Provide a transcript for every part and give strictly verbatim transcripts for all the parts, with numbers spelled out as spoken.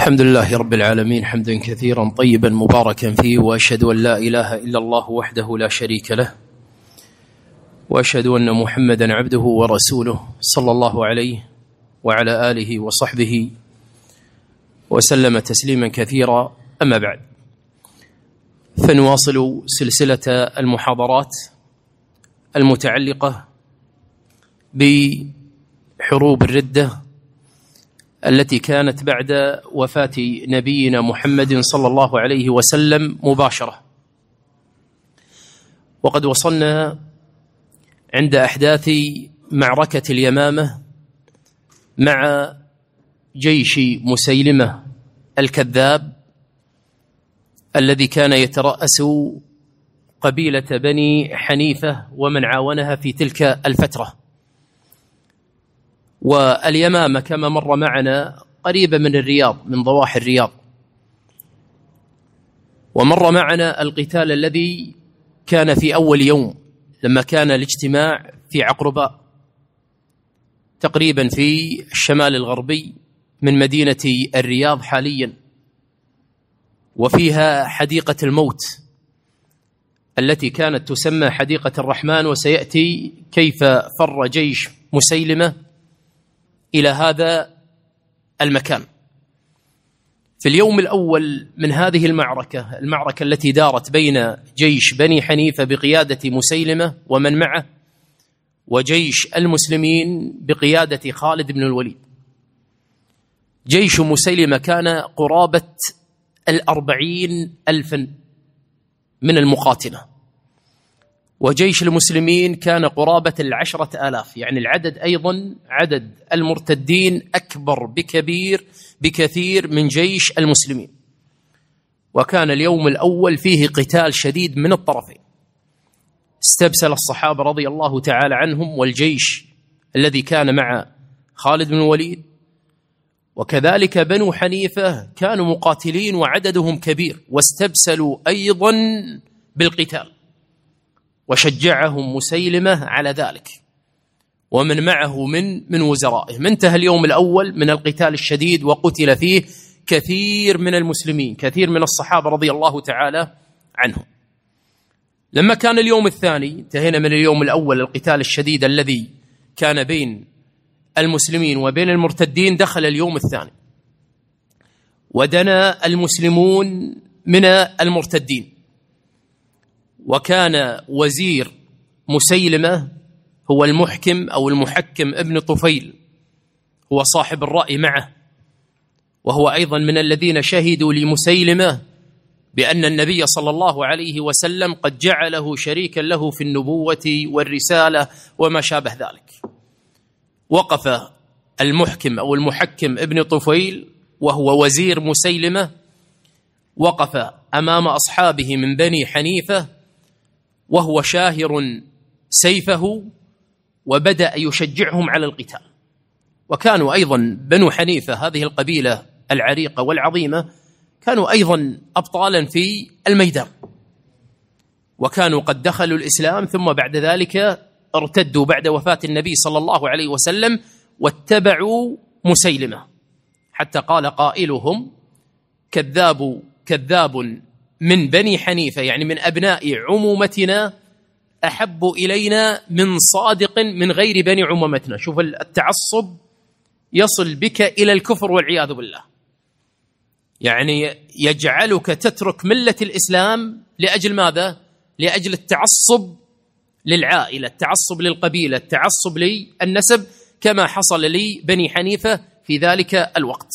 الحمد لله رب العالمين حمدا كثيرا طيبا مباركا فيه، وأشهد أن لا إله إلا الله وحده لا شريك له، وأشهد أن محمدا عبده ورسوله صلى الله عليه وعلى آله وصحبه وسلم تسليما كثيرا. أما بعد، فنواصل سلسلة المحاضرات المتعلقة بحروب الردة التي كانت بعد وفاة نبينا محمد صلى الله عليه وسلم مباشرة. وقد وصلنا عند أحداث معركة اليمامة مع جيش مسيلمة الكذاب الذي كان يترأس قبيلة بني حنيفة ومن عاونها في تلك الفترة. واليمامة كما مر معنا قريبة من الرياض، من ضواحي الرياض، ومر معنا القتال الذي كان في أول يوم لما كان الاجتماع في عقرباء تقريبا في الشمال الغربي من مدينة الرياض حاليا، وفيها حديقة الموت التي كانت تسمى حديقة الرحمن، وسيأتي كيف فر جيش مسيلمة إلى هذا المكان. في اليوم الأول من هذه المعركة، المعركة التي دارت بين جيش بني حنيفة بقيادة مسيلمة ومن معه وجيش المسلمين بقيادة خالد بن الوليد، جيش مسيلمة كان قرابة الأربعين ألفا من المقاتلة، وجيش المسلمين كان قرابة العشرة آلاف، يعني العدد أيضا عدد المرتدين أكبر بكبير بكثير من جيش المسلمين. وكان اليوم الأول فيه قتال شديد من الطرفين، استبسل الصحابة رضي الله تعالى عنهم والجيش الذي كان مع خالد بن الوليد، وكذلك بنو حنيفة كانوا مقاتلين وعددهم كبير، واستبسلوا أيضا بالقتال، وشجعهم مسيلمة على ذلك ومن معه من من وزرائه. انتهى اليوم الأول من القتال الشديد وقتل فيه كثير من المسلمين، كثير من الصحابة رضي الله تعالى عنهم. لما كان اليوم الثاني، انتهينا من اليوم الأول القتال الشديد الذي كان بين المسلمين وبين المرتدين، دخل اليوم الثاني ودنا المسلمون من المرتدين، وكان وزير مسيلمة هو المحكم أو المحكم ابن طفيل، هو صاحب الرأي معه، وهو أيضا من الذين شهدوا لمسيلمة بأن النبي صلى الله عليه وسلم قد جعله شريكا له في النبوة والرسالة وما شابه ذلك. وقف المحكم أو المحكم ابن طفيل وهو وزير مسيلمة، وقف أمام أصحابه من بني حنيفة وهو شاهر سيفه، وبدأ يشجعهم على القتال. وكانوا أيضا بنو حنيفة هذه القبيلة العريقة والعظيمة كانوا أيضا أبطالا في الميدان، وكانوا قد دخلوا الإسلام ثم بعد ذلك ارتدوا بعد وفاة النبي صلى الله عليه وسلم واتبعوا مسيلمة، حتى قال قائلهم: كذاب كذاب من بني حنيفة، يعني من أبناء عمومتنا، أحب إلينا من صادق من غير بني عمومتنا. شوف التعصب يصل بك إلى الكفر والعياذ بالله، يعني يجعلك تترك ملة الإسلام لأجل ماذا؟ لأجل التعصب للعائلة، التعصب للقبيلة، التعصب للنسب، كما حصل لي بني حنيفة في ذلك الوقت.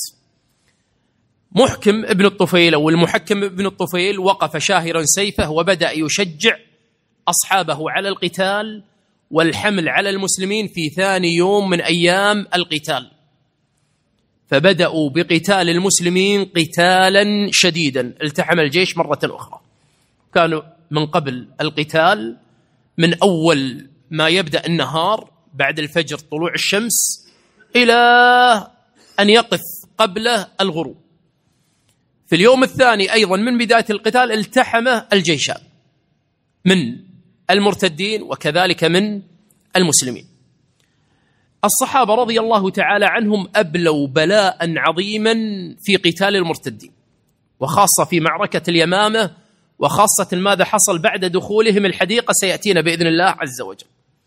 محكم ابن الطفيل أو المحكم ابن الطفيل وقف شاهرا سيفه وبدأ يشجع أصحابه على القتال والحمل على المسلمين في ثاني يوم من أيام القتال، فبدأوا بقتال المسلمين قتالا شديدا. التحم الجيش مرة أخرى، كانوا من قبل القتال من أول ما يبدأ النهار بعد الفجر طلوع الشمس إلى أن يقف قبله الغروب. في اليوم الثاني أيضا من بداية القتال التحم الجيشان من المرتدين وكذلك من المسلمين. الصحابة رضي الله تعالى عنهم أبلوا بلاء عظيما في قتال المرتدين، وخاصة في معركة اليمامة، وخاصة ماذا حصل بعد دخولهم الحديقة سيأتينا بإذن الله عز وجل.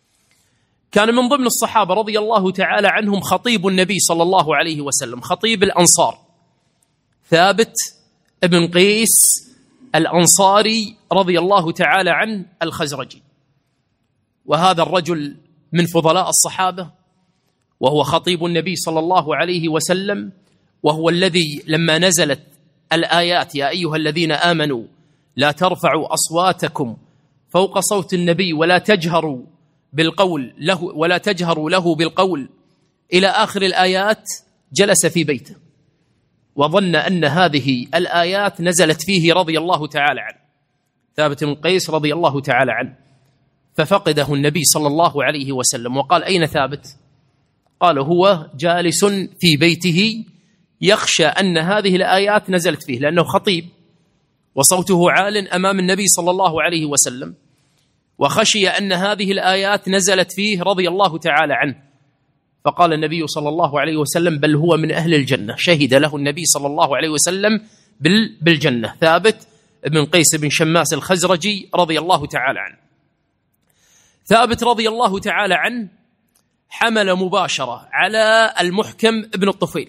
كان من ضمن الصحابة رضي الله تعالى عنهم خطيب النبي صلى الله عليه وسلم، خطيب الأنصار، ثابت ابن قيس الأنصاري رضي الله تعالى عنه الخزرجي. وهذا الرجل من فضلاء الصحابة، وهو خطيب النبي صلى الله عليه وسلم، وهو الذي لما نزلت الآيات يا أيها الذين آمنوا لا ترفعوا أصواتكم فوق صوت النبي ولا تجهروا بالقول له ولا تجهروا له بالقول إلى آخر الآيات، جلس في بيته وظن أن هذه الآيات نزلت فيه رضي الله تعالى عنه، ثابت بن قيس رضي الله تعالى عنه. ففقده النبي صلى الله عليه وسلم وقال: أين ثابت؟ قال: هو جالس في بيته يخشى أن هذه الآيات نزلت فيه، لأنه خطيب وصوته عال أمام النبي صلى الله عليه وسلم، وخشي أن هذه الآيات نزلت فيه رضي الله تعالى عنه. فقال النبي صلى الله عليه وسلم: بل هو من أهل الجنة. شهد له النبي صلى الله عليه وسلم بالجنة، ثابت بن قيس بن شماس الخزرجي رضي الله تعالى عنه. ثابت رضي الله تعالى عنه حمل مباشرة على المحكم ابن الطفيل،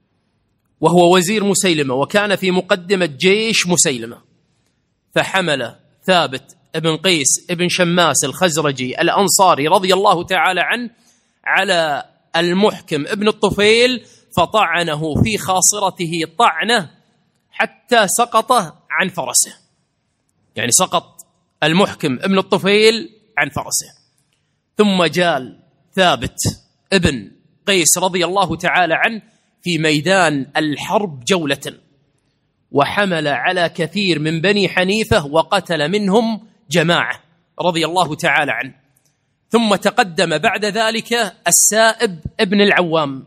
وهو وزير مسيلمة، وكان في مقدمة جيش مسيلمة. فحمل ثابت ابن قيس ابن شماس الخزرجي الأنصاري رضي الله تعالى عنه على المحكم ابن الطفيل، فطعنه في خاصرته طعنة حتى سقط عن فرسه، يعني سقط المحكم ابن الطفيل عن فرسه. ثم جال ثابت ابن قيس رضي الله تعالى عنه في ميدان الحرب جولة، وحمل على كثير من بني حنيفة وقتل منهم جماعة رضي الله تعالى عنه. ثم تقدم بعد ذلك السائب ابن العوام.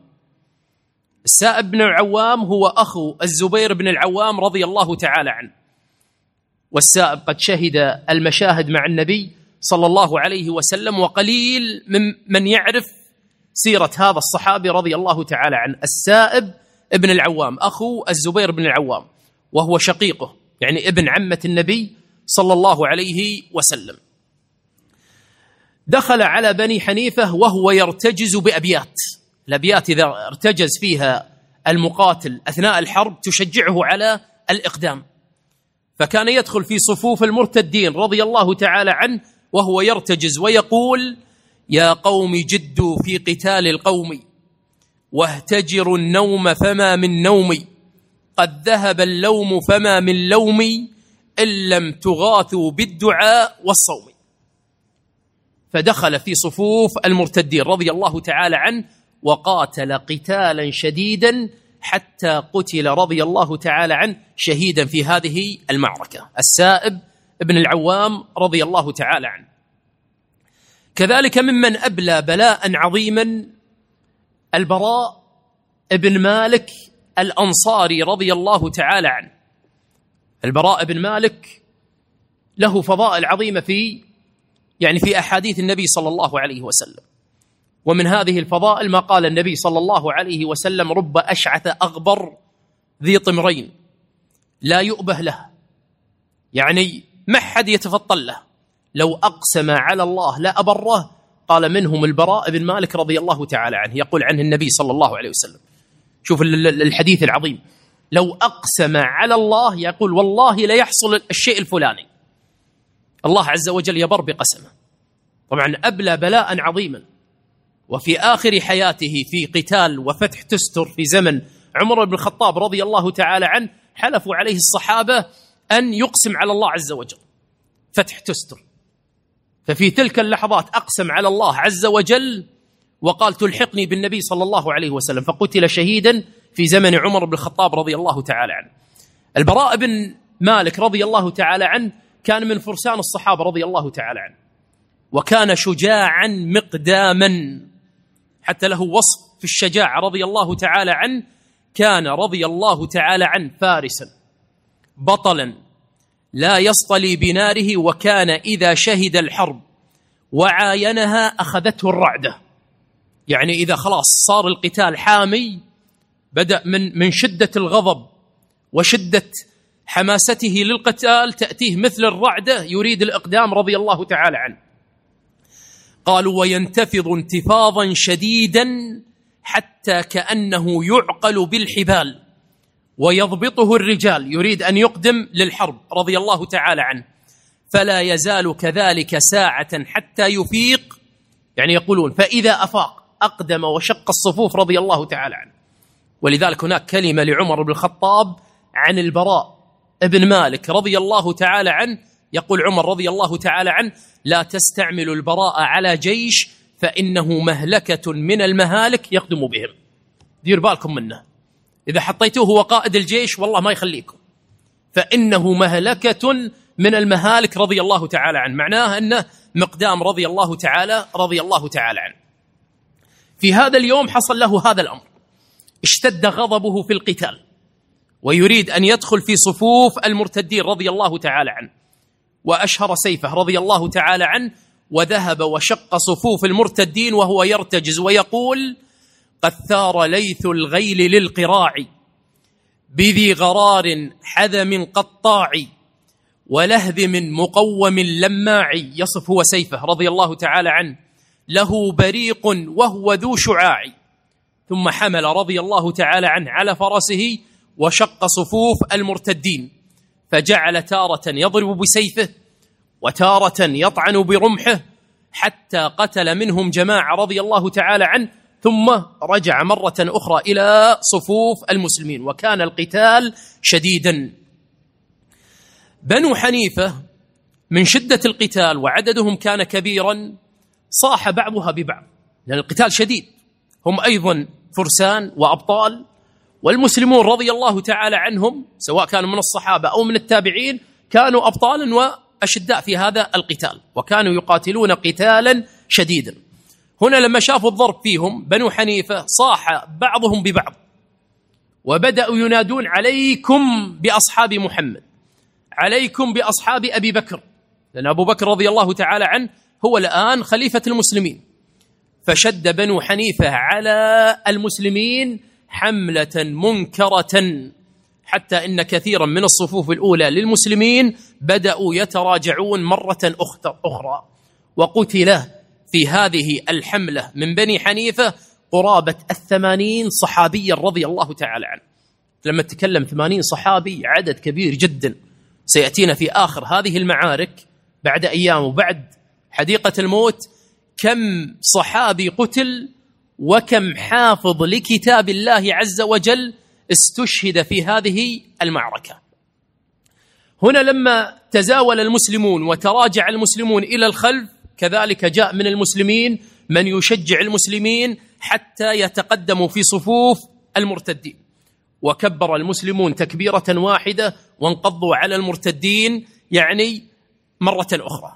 السائب بن العوام هو أخو الزبير بن العوام رضي الله تعالى عنه، والسائب قد شهد المشاهد مع النبي صلى الله عليه وسلم، وقليل من من يعرف سيرة هذا الصحابي رضي الله تعالى عنه. السائب ابن العوام أخو الزبير بن العوام، وهو شقيقه، يعني ابن عمة النبي صلى الله عليه وسلم. دخل على بني حنيفة وهو يرتجز بأبيات، الأبيات إذا ارتجز فيها المقاتل أثناء الحرب تشجعه على الإقدام، فكان يدخل في صفوف المرتدين رضي الله تعالى عنه وهو يرتجز ويقول: يا قوم جدوا في قتال القوم واهتجروا النوم فما من نومي، قد ذهب اللوم فما من لومي إن لم تغاثوا بالدعاء والصوم. فدخل في صفوف المرتدين رضي الله تعالى عنه وقاتل قتالا شديدا حتى قتل رضي الله تعالى عنه شهيدا في هذه المعركة، السائب ابن العوام رضي الله تعالى عنه. كذلك ممن أبلى بلاء عظيما البراء ابن مالك الأنصاري رضي الله تعالى عنه. البراء بن مالك له فضائل عظيمة في يعني في أحاديث النبي صلى الله عليه وسلم، ومن هذه الفضائل ما قال النبي صلى الله عليه وسلم: رب أشعث أغبر ذي طمرين لا يؤبه له، يعني ما حد يتفطن له، لو أقسم على الله لا أبره. قال منهم البراء بن مالك رضي الله تعالى عنه، يقول عنه النبي صلى الله عليه وسلم، شوف الحديث العظيم، لو أقسم على الله يقول والله لا يحصل الشيء الفلاني، الله عز وجل يبر بقسمه. طبعا أبلى بلاء عظيما. وفي آخر حياته في قتال وفتح تستر في زمن عمر بن الخطاب رضي الله تعالى عنه، حلفوا عليه الصحابة أن يقسم على الله عز وجل فتح تستر، ففي تلك اللحظات أقسم على الله عز وجل وقال: تلحقني بالنبي صلى الله عليه وسلم، فقتل شهيدا في زمن عمر بن الخطاب رضي الله تعالى عنه. البراء بن مالك رضي الله تعالى عنه كان من فرسان الصحابة رضي الله تعالى عنه، وكان شجاعا مقداما، حتى له وصف في الشجاعة رضي الله تعالى عنه. كان رضي الله تعالى عنه فارسا بطلا لا يصطلي بناره، وكان إذا شهد الحرب وعاينها أخذته الرعدة، يعني إذا خلاص صار القتال حامي، بدأ من من شدة الغضب وشدة حماسته للقتال تأتيه مثل الرعدة يريد الإقدام رضي الله تعالى عنه. قالوا: وينتفض انتفاضا شديدا حتى كأنه يعقل بالحبال ويضبطه الرجال، يريد أن يقدم للحرب رضي الله تعالى عنه، فلا يزال كذلك ساعة حتى يفيق، يعني يقولون فإذا أفاق أقدم وشق الصفوف رضي الله تعالى عنه. ولذلك هناك كلمة لعمر بن الخطاب عن البراء ابن مالك رضي الله تعالى عنه، يقول عمر رضي الله تعالى عنه: لا تستعملوا البراء على جيش فإنه مهلكة من المهالك يقدم بهم. دير بالكم منه، إذا حطيتوه هو قائد الجيش والله ما يخليكم، فإنه مهلكة من المهالك رضي الله تعالى عنه. معناه أنه مقدام رضي الله تعالى رضي الله تعالى عنه. في هذا اليوم حصل له هذا الأمر، اشتد غضبه في القتال ويريد أن يدخل في صفوف المرتدين رضي الله تعالى عنه، وأشهر سيفه رضي الله تعالى عنه وذهب وشق صفوف المرتدين وهو يرتجز ويقول: قد ثار ليث الغيل للقراع بذي غرار حذم قطاع ولهذم مقوم لماع. يصف هو سيفه رضي الله تعالى عنه: له بريق وهو ذو شعاع. ثم حمل رضي الله تعالى عنه على فرسه وشق صفوف المرتدين، فجعل تارة يضرب بسيفه وتارة يطعن برمحه حتى قتل منهم جماعة رضي الله تعالى عنه، ثم رجع مرة أخرى إلى صفوف المسلمين، وكان القتال شديدا. بنو حنيفة من شدة القتال وعددهم كان كبيرا صاح بعضها ببعض، لأن القتال شديد، هم أيضا فرسان وأبطال، والمسلمون رضي الله تعالى عنهم سواء كانوا من الصحابة أو من التابعين كانوا أبطالا وأشداء في هذا القتال، وكانوا يقاتلون قتالا شديدا. هنا لما شافوا الضرب فيهم بنو حنيفة صاح بعضهم ببعض، وبدأوا ينادون: عليكم بأصحاب محمد، عليكم بأصحاب أبي بكر، لأن أبو بكر رضي الله تعالى عنه هو الآن خليفة المسلمين. فشد بنو حنيفة على المسلمين حملة منكرة، حتى إن كثيرا من الصفوف الأولى للمسلمين بدأوا يتراجعون مرة أخرى، وقتل في هذه الحملة من بني حنيفة قرابة الثمانين صحابيا رضي الله تعالى عنه. لما تكلم ثمانين صحابي عدد كبير جدا، سيأتينا في آخر هذه المعارك بعد أيام وبعد حديقة الموت كم صحابي قتل وكم حافظ لكتاب الله عز وجل استشهد في هذه المعركة. هنا لما تزاول المسلمون وتراجع المسلمون إلى الخلف، كذلك جاء من المسلمين من يشجع المسلمين حتى يتقدموا في صفوف المرتدين، وكبر المسلمون تكبيرة واحدة وانقضوا على المرتدين يعني مرة أخرى.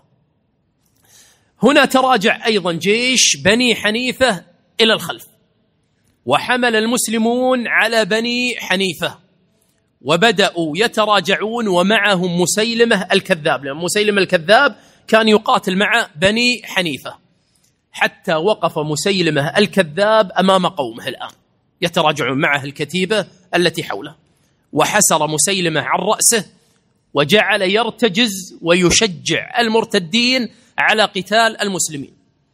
هنا تراجع أيضا جيش بني حنيفة إلى الخلف، وحمل المسلمون على بني حنيفة وبدأوا يتراجعون، ومعهم مسيلمة الكذاب، لأن مسيلمة الكذاب كان يقاتل مع بني حنيفة، حتى وقف مسيلمة الكذاب أمام قومه الآن يتراجعون معه الكتيبة التي حوله، وحسر مسيلمة عن رأسه وجعل يرتجز ويشجع المرتدين على قتال المسلمين.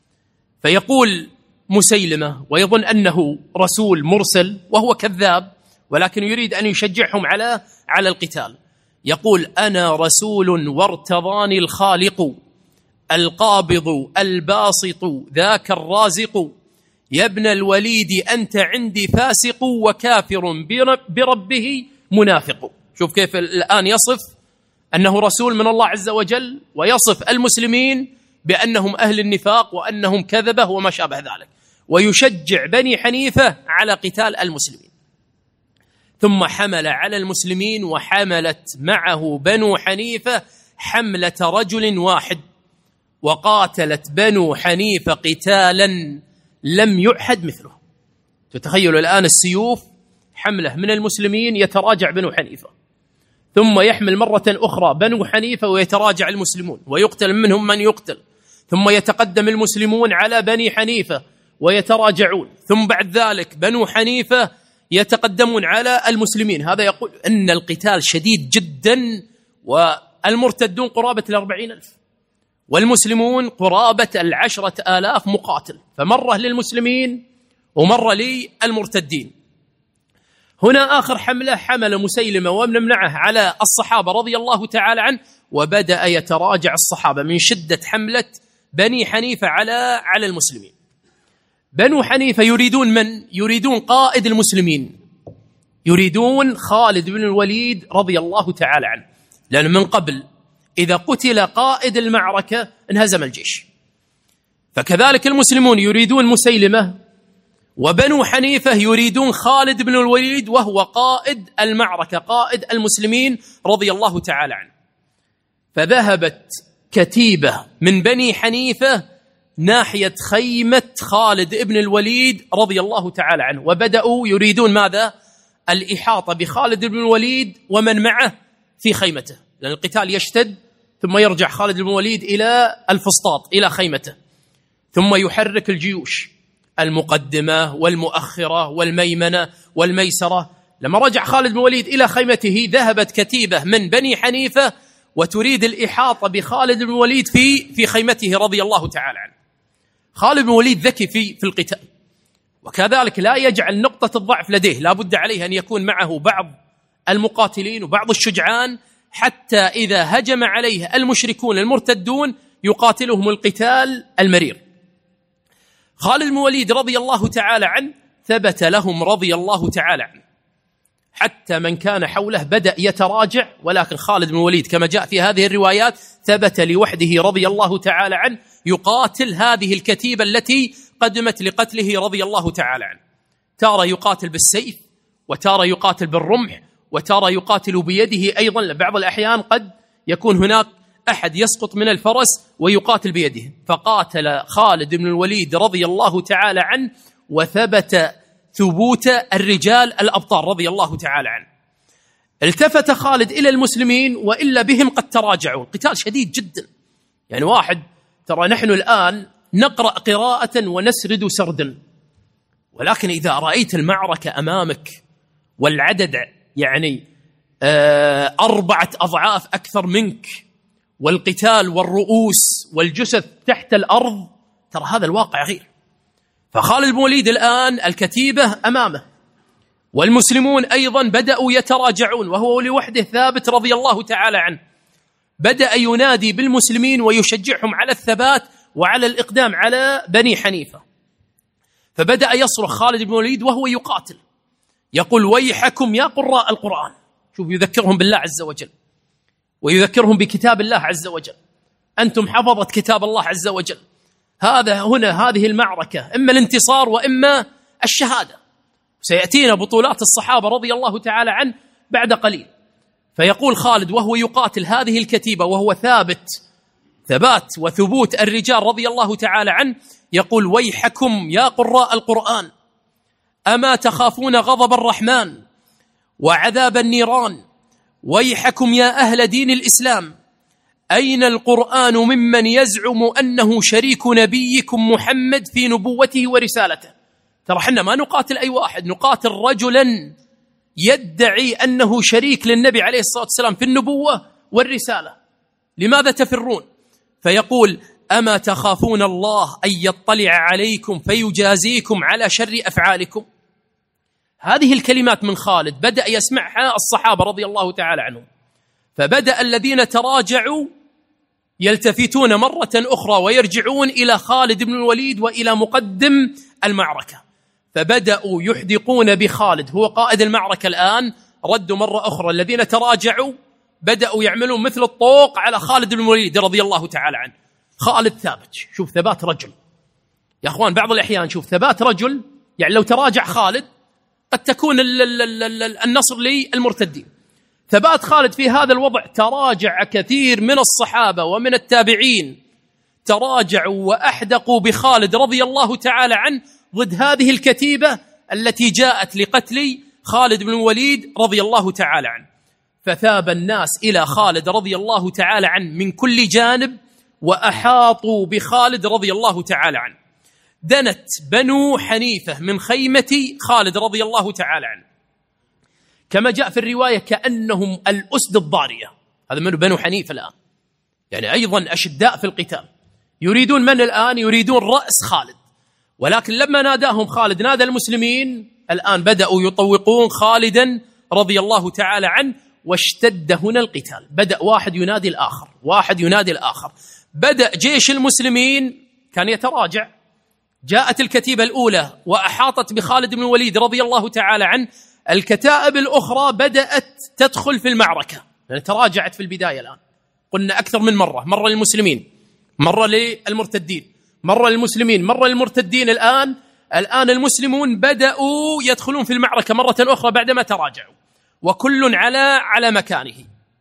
فيقول مسيلمة ويظن أنه رسول مرسل وهو كذاب، ولكن يريد أن يشجعهم على على القتال. يقول: أنا رسول وارتضاني الخالق، القابض الباسط ذاك الرازق، يا ابن الوليد أنت عندي فاسق، وكافر بربه منافق. شوف كيف الآن يصف أنه رسول من الله عز وجل، ويصف المسلمين بأنهم أهل النفاق وأنهم كذبة وما شابه ذلك، ويشجع بني حنيفة على قتال المسلمين. ثم حمل على المسلمين وحملت معه بنو حنيفة حملة رجل واحد، وقاتلت بنو حنيفة قتالا لم يعهد مثله. تتخيلوا الآن السيوف، حملة من المسلمين يتراجع بنو حنيفة، ثم يحمل مرة أخرى بنو حنيفة ويتراجع المسلمون ويقتل منهم من يقتل، ثم يتقدم المسلمون على بني حنيفة ويتراجعون، ثم بعد ذلك بنو حنيفة يتقدمون على المسلمين. هذا يقول أن القتال شديد جدا، والمرتدون قرابة الأربعين ألف والمسلمون قرابة العشرة آلاف مقاتل، فمرة للمسلمين ومرة للمرتدين. هنا آخر حملة حمل مسيلمة ومنمنعه على الصحابة رضي الله تعالى عنه، وبدأ يتراجع الصحابة من شدة حملة بني حنيفة على على المسلمين. بنو حنيفة يريدون من؟ يريدون قائد المسلمين، يريدون خالد بن الوليد رضي الله تعالى عنه، لأن من قبل إذا قتل قائد المعركة انهزم الجيش. فكذلك المسلمون يريدون مسيلمة، وبنو حنيفة يريدون خالد بن الوليد وهو قائد المعركة، قائد المسلمين رضي الله تعالى عنه. فذهبت كتيبة من بني حنيفة ناحية خيمة خالد بن الوليد رضي الله تعالى عنه، وبدأوا يريدون ماذا؟ الإحاطة بخالد بن الوليد ومن معه في خيمته، لأن القتال يشتد، ثم يرجع خالد بن الوليد إلى الفسطاط إلى خيمته، ثم يحرك الجيوش المقدمة والمؤخرة والميمنة والميسرة. لما رجع خالد بن الوليد إلى خيمته ذهبت كتيبة من بني حنيفة وتريد الإحاطة بخالد بن الوليد في في خيمته رضي الله تعالى عنه. خالد بن الوليد ذكي في في القتال، وكذلك لا يجعل نقطة الضعف لديه، لا بد عليه أن يكون معه بعض المقاتلين وبعض الشجعان، حتى إذا هجم عليه المشركون المرتدون يقاتلهم القتال المرير. خالد بن الوليد رضي الله تعالى عنه ثبت لهم رضي الله تعالى عنه، حتى من كان حوله بدأ يتراجع، ولكن خالد بن الوليد كما جاء في هذه الروايات ثبت لوحده رضي الله تعالى عنه يقاتل هذه الكتيبة التي قدمت لقتله رضي الله تعالى عنه. تارة يقاتل بالسيف، وتارة يقاتل بالرمح، وتارة يقاتل بيده أيضا. لبعض الأحيان قد يكون هناك أحد يسقط من الفرس ويقاتل بيده. فقاتل خالد بن الوليد رضي الله تعالى عنه، وثبت ثبوت الرجال الأبطال رضي الله تعالى عنه. التفت خالد إلى المسلمين وإلا بهم قد تراجعوا، القتال شديد جدا. يعني واحد، ترى نحن الآن نقرأ قراءة ونسرد سردا، ولكن إذا رأيت المعركة أمامك والعدد يعني آه أربعة أضعاف أكثر منك، والقتال والرؤوس والجثث تحت الأرض، ترى هذا الواقع غير. فخالد بن الوليد الآن الكتيبة أمامه، والمسلمون أيضا بدأوا يتراجعون، وهو لوحده ثابت رضي الله تعالى عنه. بدأ ينادي بالمسلمين ويشجعهم على الثبات وعلى الإقدام على بني حنيفة. فبدأ يصرخ خالد بن الوليد وهو يقاتل، يقول: ويحكم يا قراء القرآن. شوف، يذكرهم بالله عز وجل، ويذكرهم بكتاب الله عز وجل. أنتم حفظة كتاب الله عز وجل، هذا هنا هذه المعركة إما الانتصار وإما الشهادة. سيأتينا بطولات الصحابة رضي الله تعالى عنه بعد قليل. فيقول خالد وهو يقاتل هذه الكتيبة وهو ثابت ثبات وثبوت الرجال رضي الله تعالى عنه، يقول: ويحكم يا قراء القرآن، أما تخافون غضب الرحمن وعذاب النيران؟ ويحكم يا أهل دين الإسلام، أين القرآن ممن يزعم أنه شريك نبيكم محمد في نبوته ورسالته؟ ترى حنا ما نقاتل أي واحد، نقاتل رجلا يدعي أنه شريك للنبي عليه الصلاة والسلام في النبوة والرسالة. لماذا تفرون؟ فيقول: أما تخافون الله أن يطلع عليكم فيجازيكم على شر أفعالكم؟ هذه الكلمات من خالد بدأ يسمعها الصحابة رضي الله تعالى عنهم، فبدأ الذين تراجعوا يلتفتون مرة أخرى ويرجعون إلى خالد بن الوليد وإلى مقدم المعركة، فبدأوا يحدقون بخالد، هو قائد المعركة الآن. ردوا مرة أخرى الذين تراجعوا، بدأوا يعملون مثل الطوق على خالد بن الوليد رضي الله تعالى عنه. خالد ثابت، شوف ثبات رجل يا أخوان. بعض الأحيان شوف ثبات رجل، يعني لو تراجع خالد قد تكون النصر للمرتدين. ثبات خالد في هذا الوضع، تراجع كثير من الصحابة ومن التابعين، تراجعوا وأحدقوا بخالد رضي الله تعالى عنه ضد هذه الكتيبة التي جاءت لقتل خالد بن الوليد رضي الله تعالى عنه. فثاب الناس إلى خالد رضي الله تعالى عنه من كل جانب، وأحاطوا بخالد رضي الله تعالى عنه. دنت بنو حنيفة من خيمة خالد رضي الله تعالى عنه، كما جاء في الرواية كأنهم الأسد الضارية. هذا من بنو حنيفة الآن، يعني أيضا أشداء في القتال، يريدون من الآن؟ يريدون رأس خالد. ولكن لما ناداهم خالد، نادى المسلمين، الآن بدأوا يطوقون خالدا رضي الله تعالى عنه، واشتد هنا القتال. بدأ واحد ينادي الآخر، واحد ينادي الآخر، بدأ جيش المسلمين كان يتراجع. جاءت الكتيبة الأولى وأحاطت بخالد بن الوليد رضي الله تعالى عنه، الكتائب الأخرى بدأت تدخل في المعركة، يعني تراجعت في البداية. الآن قلنا أكثر من مرة، مرة للمسلمين، مرة للمرتدين، مرة للمسلمين، مرة للمرتدين. الآن الآن المسلمون بدأوا يدخلون في المعركة مرة أخرى بعدما تراجعوا، وكل على على مكانه.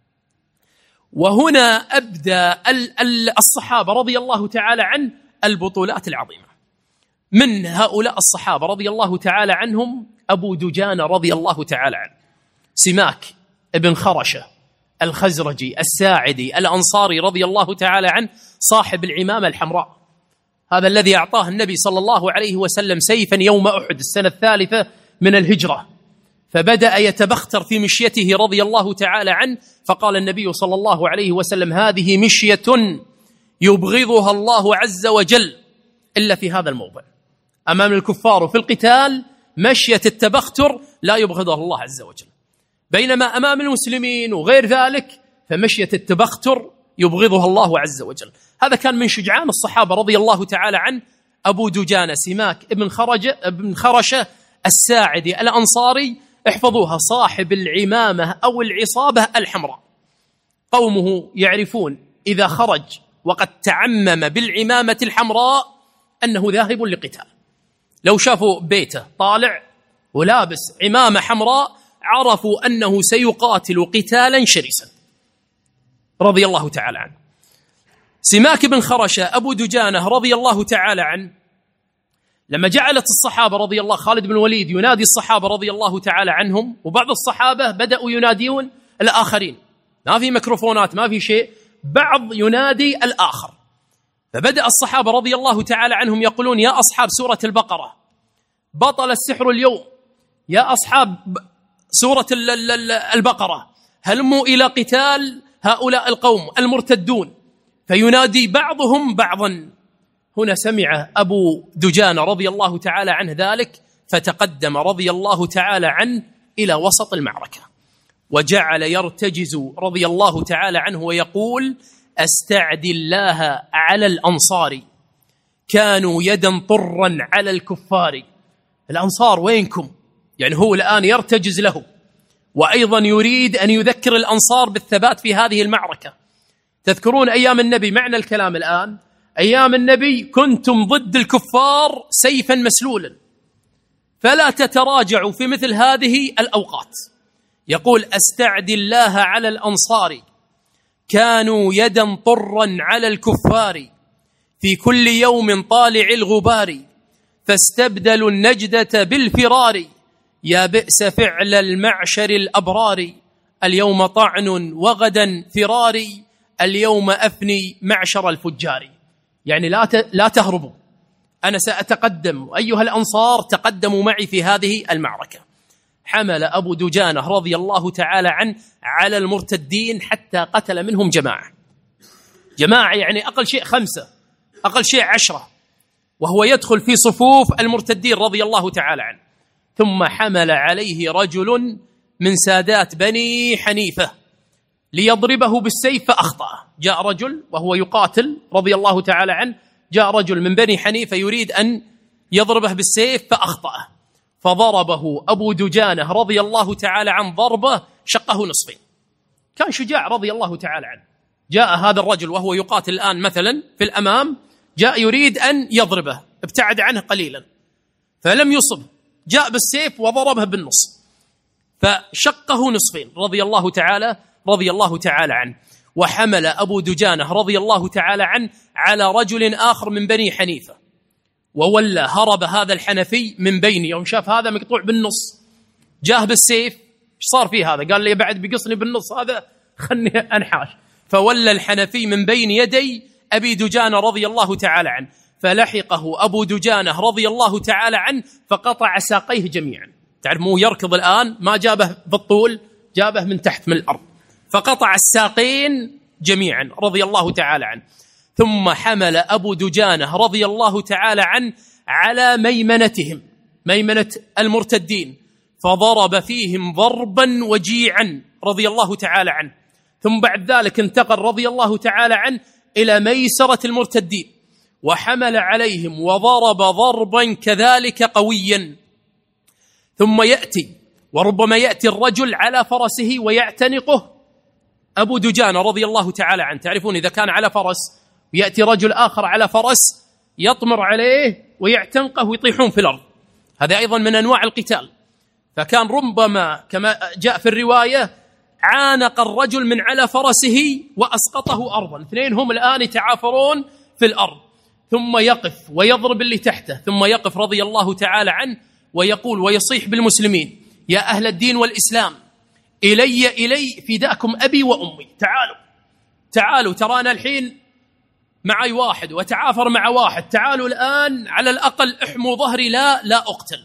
وهنا أبدأ الصحابة رضي الله تعالى عنه البطولات العظيمة. من هؤلاء الصحابة رضي الله تعالى عنهم أبو دجانة رضي الله تعالى عنه، سماك ابن خرشة الخزرجي الساعدي الأنصاري رضي الله تعالى عنه، صاحب العمامة الحمراء، هذا الذي أعطاه النبي صلى الله عليه وسلم سيفا يوم أحد السنة الثالثة من الهجرة، فبدأ يتبختر في مشيته رضي الله تعالى عنه، فقال النبي صلى الله عليه وسلم: هذه مشية يبغضها الله عز وجل إلا في هذا الموضع. أمام الكفار في القتال مشية التبختر لا يبغضها الله عز وجل، بينما أمام المسلمين وغير ذلك فمشية التبختر يبغضها الله عز وجل. هذا كان من شجعان الصحابة رضي الله تعالى عنه أبو دجانة سماك ابن خرجة ابن خرشة الساعدي الأنصاري، احفظوها، صاحب العمامة أو العصابة الحمراء. قومه يعرفون إذا خرج وقد تعمم بالعمامة الحمراء أنه ذاهب لقتال. لو شافوا بيته طالع ولابس عمامة حمراء عرفوا أنه سيقاتل قتالا شرسا رضي الله تعالى عنه. سماك بن خرشة أبو دجانة رضي الله تعالى عنه، لما جعلت الصحابة رضي الله خالد بن الوليد ينادي الصحابة رضي الله تعالى عنهم، وبعض الصحابة بدأوا يناديون الآخرين، ما في ميكروفونات ما في شيء، بعض ينادي الآخر، فبدأ الصحابة رضي الله تعالى عنهم يقولون: يا أصحاب سورة البقرة بطل السحر اليوم، يا أصحاب سورة البقرة هلموا إلى قتال هؤلاء القوم المرتدون. فينادي بعضهم بعضا. هنا سمع أبو دجانة رضي الله تعالى عنه ذلك، فتقدم رضي الله تعالى عنه إلى وسط المعركة، وجعل يرتجز رضي الله تعالى عنه ويقول: أستعدي الله على الأنصار كانوا يدا طرا على الكفار. الأنصار وينكم؟ يعني هو الآن يرتجز له، وأيضا يريد أن يذكر الأنصار بالثبات في هذه المعركة. تذكرون أيام النبي، معنى الكلام الآن، أيام النبي كنتم ضد الكفار سيفا مسلولا، فلا تتراجعوا في مثل هذه الأوقات. يقول: أستعدي الله على الأنصار كانوا يدا طرا على الكفار في كل يوم طالع الغبار فاستبدلوا النجدة بالفرار يا بئس فعل المعشر الأبرار اليوم طعن وغدا فراري اليوم أفني معشر الفجار. يعني لا لا تهربوا، أنا سأتقدم، أيها الأنصار تقدموا معي في هذه المعركة. حمل أبو دجانة رضي الله تعالى عنه على المرتدين حتى قتل منهم جماعة جماعة يعني أقل شيء خمسة، أقل شيء عشرة، وهو يدخل في صفوف المرتدين رضي الله تعالى عنه. ثم حمل عليه رجل من سادات بني حنيفة ليضربه بالسيف فأخطأ. جاء رجل وهو يقاتل رضي الله تعالى عنه، جاء رجل من بني حنيفة يريد أن يضربه بالسيف فأخطأ، فضربه أبو دجانة رضي الله تعالى عنه ضربة شقه نصفين. كان شجاع رضي الله تعالى عنه. جاء هذا الرجل وهو يقاتل الآن مثلا في الأمام، جاء يريد أن يضربه، ابتعد عنه قليلا فلم يصب، جاء بالسيف وضربه بالنص فشقه نصفين رضي الله تعالى رضي الله تعالى عنه. وحمل أبو دجانة رضي الله تعالى عنه على رجل آخر من بني حنيفة، وولى هرب هذا الحنفي من بيني، يوم شاف هذا مقطوع بالنص جاه بالسيف، ايش صار فيه هذا؟ قال لي بعد بيقصني بالنص هذا خلني أنحاش. فولى الحنفي من بين يدي أبي دجانة رضي الله تعالى عنه، فلحقه أبو دجانة رضي الله تعالى عنه فقطع ساقيه جميعا. تعرف مو يركض الآن، ما جابه بالطول، جابه من تحت من الأرض، فقطع الساقين جميعا رضي الله تعالى عنه. ثم حمل أبو دجانة رضي الله تعالى عنه على ميمنتهم، ميمنة المرتدين، فضرب فيهم ضربا وجيعا رضي الله تعالى عنه. ثم بعد ذلك انتقل رضي الله تعالى عنه إلى ميسرة المرتدين وحمل عليهم وضرب ضربا كذلك قويا. ثم يأتي، وربما يأتي الرجل على فرسه ويعتنقه أبو دجانة رضي الله تعالى عنه. تعرفون إذا كان على فرس ويأتي رجل آخر على فرس يطمر عليه ويعتنقه ويطيحون في الأرض، هذا أيضا من أنواع القتال. فكان ربما كما جاء في الرواية عانق الرجل من على فرسه وأسقطه أرضا، اثنين هم الآن يتعافرون في الأرض، ثم يقف ويضرب اللي تحته، ثم يقف رضي الله تعالى عنه ويقول ويصيح بالمسلمين: يا أهل الدين والإسلام، إلي إلي فداكم أبي وأمي، تعالوا تعالوا، ترانا الحين معي واحد وتعافر مع واحد، تعالوا الآن على الأقل احموا ظهري لا لا أقتل.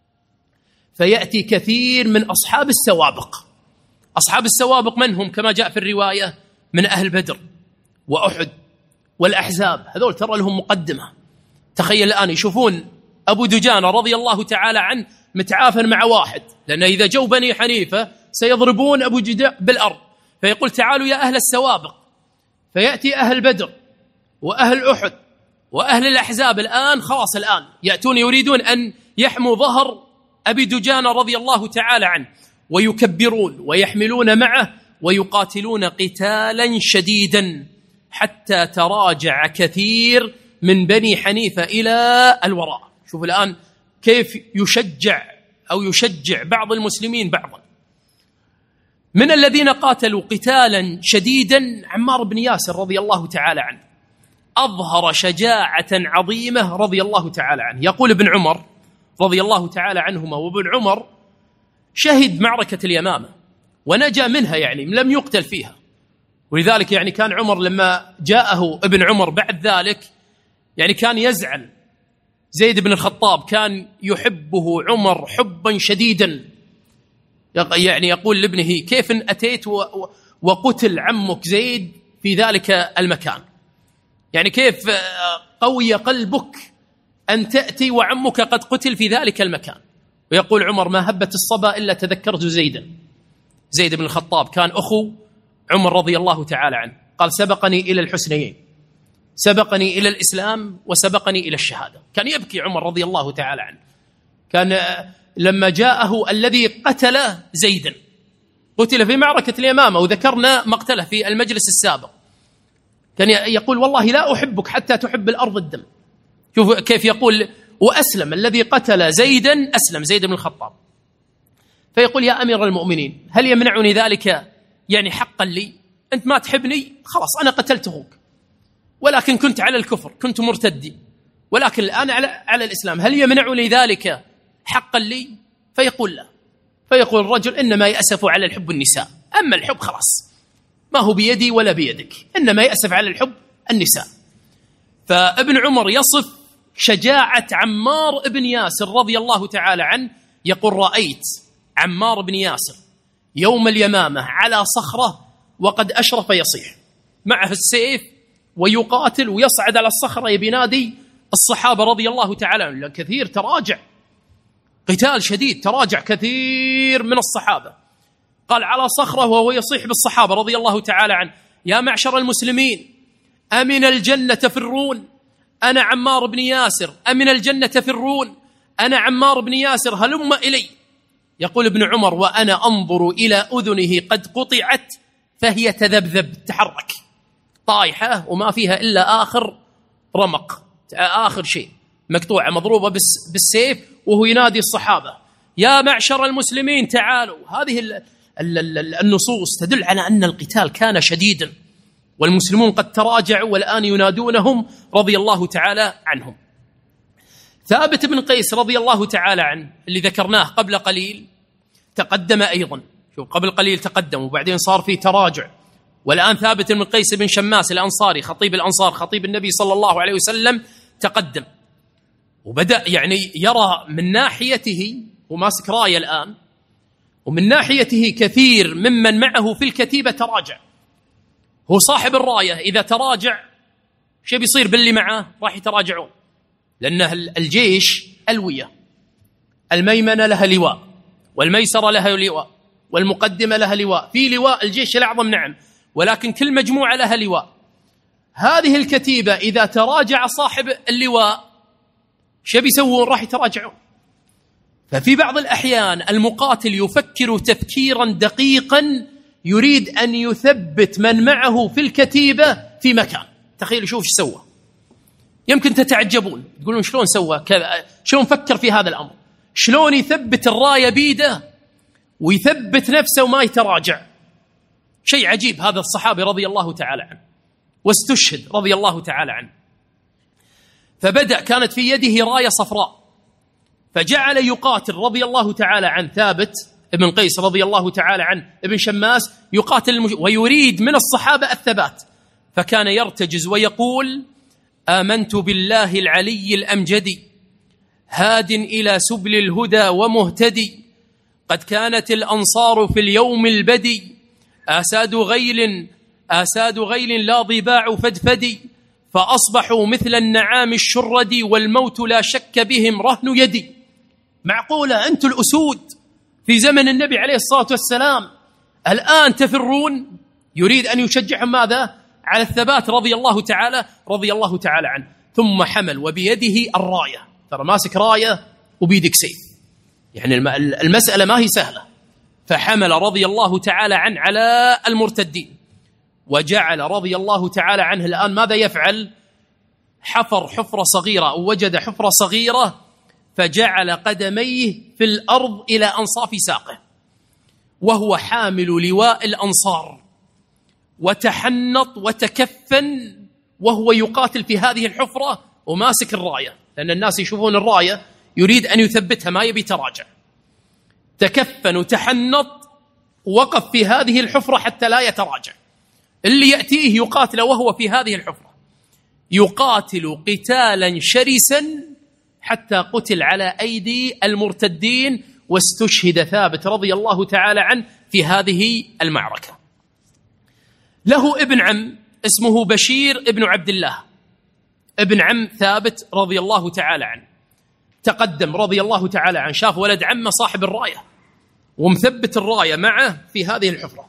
فيأتي كثير من أصحاب السوابق. أصحاب السوابق من هم؟ كما جاء في الرواية من أهل بدر وأحد والأحزاب، هذول ترى لهم مقدمة. تخيل الآن يشوفون أبو دجانة رضي الله تعالى عنه متعافر مع واحد، لأن إذا جو بني حنيفة سيضربون أبو دجانة بالأرض، فيقول تعالوا يا أهل السوابق. فيأتي أهل بدر وأهل أحد وأهل الأحزاب الآن، خلاص الآن يأتون يريدون أن يحموا ظهر أبي دجانة رضي الله تعالى عنه، ويكبرون ويحملون معه ويقاتلون قتالا شديدا حتى تراجع كثير من بني حنيفة إلى الوراء. شوف الآن كيف يشجع أو يشجع بعض المسلمين بعضا. من الذين قاتلوا قتالا شديدا عمار بن ياسر رضي الله تعالى عنه، أظهر شجاعة عظيمة رضي الله تعالى عنه. يقول ابن عمر رضي الله تعالى عنهما، وابن عمر شهد معركة اليمامة ونجا منها، يعني لم يقتل فيها، ولذلك يعني كان عمر لما جاءه ابن عمر بعد ذلك يعني كان يزعل. زيد بن الخطاب كان يحبه عمر حبا شديدا، يعني يقول لابنه: كيف أتيت وقتل عمك زيد في ذلك المكان؟ يعني كيف قوي قلبك أن تأتي وعمك قد قتل في ذلك المكان؟ ويقول عمر: ما هبت الصبا إلا تذكرت زيدا. زيد بن الخطاب كان أخو عمر رضي الله تعالى عنه، قال: سبقني إلى الحسنيين، سبقني إلى الإسلام وسبقني إلى الشهادة. كان يبكي عمر رضي الله تعالى عنه. كان لما جاءه الذي قتل زيدا، قتل في معركة اليمامة وذكرنا مقتله في المجلس السابق، كان يقول: والله لا أحبك حتى تحب الأرض الدم. شوفوا كيف يقول: وأسلم الذي قتل زيدا، أسلم زيد بن الخطاب. فيقول: يا أمير المؤمنين، هل يمنعني ذلك يعني حقا لي؟ أنت ما تحبني، خلاص أنا قتلت أخوك، ولكن كنت على الكفر، كنت مرتدي، ولكن الآن على, على الإسلام، هل يمنعني ذلك حقا لي؟ فيقول: لا. فيقول الرجل: إنما يأسف على الحب النساء، أما الحب خلاص ما هو بيدي ولا بيدك، إنما يأسف على الحب النساء. فابن عمر يصف شجاعة عمار بن ياسر رضي الله تعالى عنه، يقول: رأيت عمار بن ياسر يوم اليمامة على صخرة وقد أشرف يصيح، معه السيف ويقاتل ويصعد على الصخرة يبنادي الصحابة رضي الله تعالى عنه. كثير تراجع، قتال شديد، تراجع كثير من الصحابة. قال على صخرة وهو يصيح بالصحابة رضي الله تعالى عنه: يا معشر المسلمين، أمن الجنة تفرون؟ أنا عمار بن ياسر، أمن الجنة تفرون؟ أنا عمار بن ياسر، هلم إلي. يقول ابن عمر: وأنا أنظر إلى أذنه قد قطعت فهي تذبذب، تحرك، طايحة وما فيها إلا آخر رمق، آخر شيء، مقطوعة مضروبة بالسيف، وهو ينادي الصحابة: يا معشر المسلمين تعالوا. هذه النصوص تدل على أن القتال كان شديدا، والمسلمون قد تراجعوا والآن ينادونهم رضي الله تعالى عنهم. ثابت بن قيس رضي الله تعالى عنه اللي ذكرناه قبل قليل تقدم أيضا، شوف قبل قليل تقدم وبعدين صار فيه تراجع، والآن ثابت بن قيس بن شماس الأنصاري خطيب الأنصار، خطيب النبي صلى الله عليه وسلم، تقدم وبدأ يعني يرى من ناحيته وماسك راية الآن، ومن ناحيته كثير ممن معه في الكتيبة تراجع. هو صاحب الراية إذا تراجع شو بيصير باللي معه؟ راح يتراجعون، لأن الجيش ألوية، الميمنة لها لواء، والميسرة لها لواء، والمقدمة لها لواء، في لواء الجيش الأعظم نعم، ولكن كل مجموعة لها لواء. هذه الكتيبة إذا تراجع صاحب اللواء شو بيسوون؟ راح يتراجعون. ففي بعض الأحيان المقاتل يفكر تفكيرا دقيقا يريد أن يثبت من معه في الكتيبة في مكان. تخيلوا شوف ايش سوى. يمكن تتعجبون تقولون شلون سوى كذا، شلون فكر في هذا الأمر، شلون يثبت الراية بيده ويثبت نفسه وما يتراجع. شيء عجيب. هذا الصحابي رضي الله تعالى عنه واستشهد رضي الله تعالى عنه. فبدأ كانت في يده راية صفراء، فجعل يقاتل رضي الله تعالى عن ثابت ابن قيس رضي الله تعالى عنه ابن شماس، يقاتل المش... ويريد من الصحابة الثبات. فكان يرتجز ويقول: آمنت بالله العلي الأمجد هاد إلى سبل الهدى ومهتدي، قد كانت الأنصار في اليوم البدي آساد غيل آساد غيل لا ضباع فدفدي، فأصبحوا مثل النعام الشرد والموت لا شك بهم رهن يدي. معقولة أنتم الأسود في زمن النبي عليه الصلاة والسلام الآن تفرون؟ يريد أن يشجعهم ماذا؟ على الثبات رضي الله تعالى رضي الله تعالى عنه. ثم حمل وبيده الراية، ترى ماسك راية وبيدك سيف، يعني المسألة ما هي سهلة. فحمل رضي الله تعالى عنه على المرتدين، وجعل رضي الله تعالى عنه الآن ماذا يفعل؟ حفر حفرة صغيرة أو وجد حفرة صغيرة فجعل قدميه في الأرض إلى أنصاف ساقه، وهو حامل لواء الأنصار، وتحنط وتكفن وهو يقاتل في هذه الحفرة وماسك الراية، لأن الناس يشوفون الراية يريد أن يثبتها ما يبي تراجع. تكفن وتحنط ووقف في هذه الحفرة حتى لا يتراجع. اللي يأتيه يقاتل وهو في هذه الحفرة، يقاتل قتالا شرسا حتى قتل على أيدي المرتدين، واستشهد ثابت رضي الله تعالى عنه في هذه المعركة. له ابن عم اسمه بشير ابن عبد الله، ابن عم ثابت رضي الله تعالى عنه. تقدم رضي الله تعالى عنه، شاف ولد عمه صاحب الراية ومثبت الراية معه في هذه الحفرة،